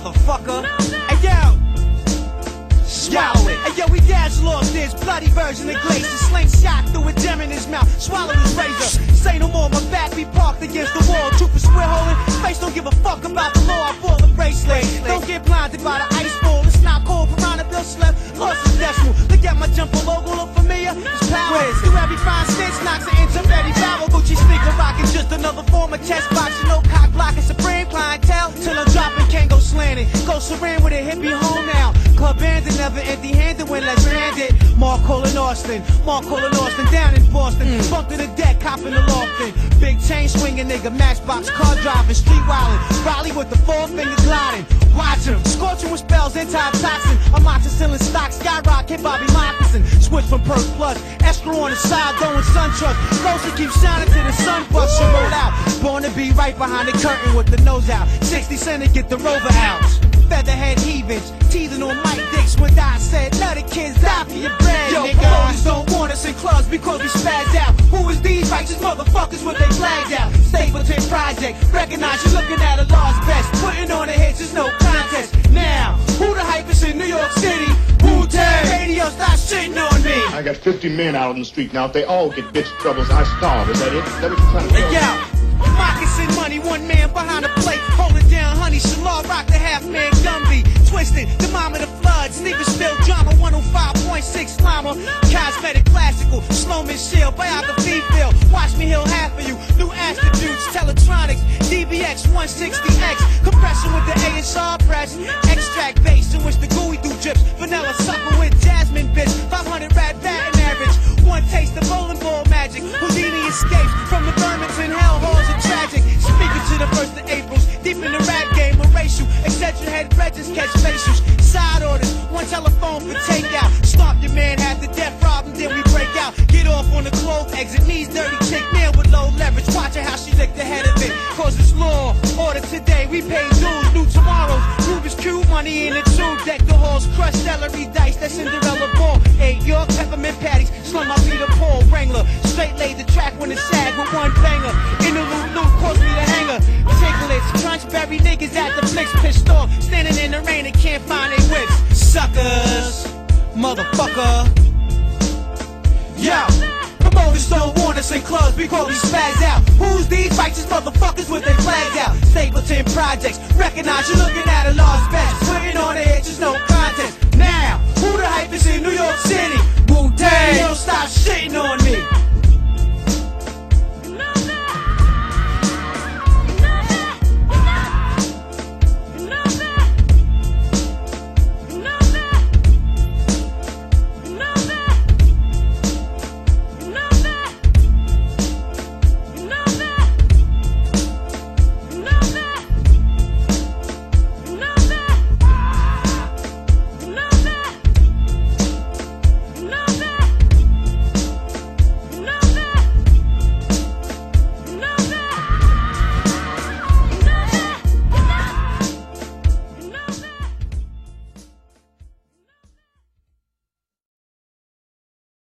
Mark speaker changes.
Speaker 1: motherfucker. Hey yo, swallow it. Hey yo, we dash lost this bloody version of Glacier. Slingshot through a gem in his mouth, swallow his razor. Say no more, my back be parked against the wall. Truth is square holding, face don't give a fuck about the law. I bought the bracelet. Don't get blinded by the ice ball. It's not cold, Piranha Bill slept, lost his decimal. Look at my jumper logo, look familiar? It's power. Through every fine stitch, knocks an inch of Eddie Barrow. Gucci sneaker rockin', just another form of chest boxing. No cock blocking, supreme clientele. Till I'm dropping, can't go slanting. Go serene with a hippie home now. Club bandit, never empty handed when less handed. Mark Colin Austin down in Boston. Bumped to the deck, copping the lofting. Big chain swinging nigga, matchbox car driving, street wildin'. Raleigh with the 4-finger gliding. Watch him, scorching with spells, anti-toxin. Amoxicillin stock, skyrock, hit Bobby Moccasin. Switch from Perk Plus, escrow on the side, throwing sun trust. Closer keep shining till the sun busts. She rolled out, born to be right behind the curtain with the nose out. 60 cent to get the rover out. Featherhead heavings, teasing on Mike Dix when I said, let the kids die for your bread, yo, nigga. Promoters don't want us in clubs because we spazzed out. Who is these righteous motherfuckers with they flagged out? Stapleton Project, recognize you're looking at a large best. Putting on the hits is no contest. Now, who the hype is in New York City? Wu-Tang. Radio stop shitting on me.
Speaker 2: I got 50 men out on the street now. If they all get bitch troubles, I starve. Is that it? Is that what you're trying to say?
Speaker 1: Hey, yo. Moccasin money, one man behind the plate, holding down honey. Shalal rock the half-man Gumby, twisting the mom of the floods. Niggas spill drama, 105.6 llama. Cosmetic classical, Sloman shield, biography feel. Watch me heal half of you. New attributes, Teletronics, DBX 160X, compression with the ASR press. Extract bass in which the gooey do drips. Vanilla supper with jasmine bits. 500 rat batting average. One taste of bowling ball magic. Houdini escapes from the Birmingham hellholes are tragic. Speaking to the 1st of Aprils, deep in the rap game, erase you. Eccentric head bridges catch facials. Side orders, one telephone for takeout. Stomp your man, have the death problem, then we break out. Get off on the clove exit, knees dirty chick, man with low leverage. Watch her how she licked the head of it. Cause it's law, order today, we pay dues. New tomorrows, Rubik's Cube, money in the tube. Deck the halls, crushed celery dice, that Cinderella ball. 8 York peppermint patties, slum my Peter Paul Wrangler. Straight laid the track when it sag with one banger. Interlude loop, caused me the hanger. Ticklets, crunchberry niggas at the flicks, pissed off. Standing in the rain and can't find their whips. Suckers, motherfucker. Yo, promoters don't want us in clubs because we spaz out. Who's these righteous motherfuckers with their flags out? Stapleton Projects, recognize you're looking at a lost best. Putting on the hits, there's no contest. Now, who the hype is in New York City? Wu-Tang. Don't stop shitting on me.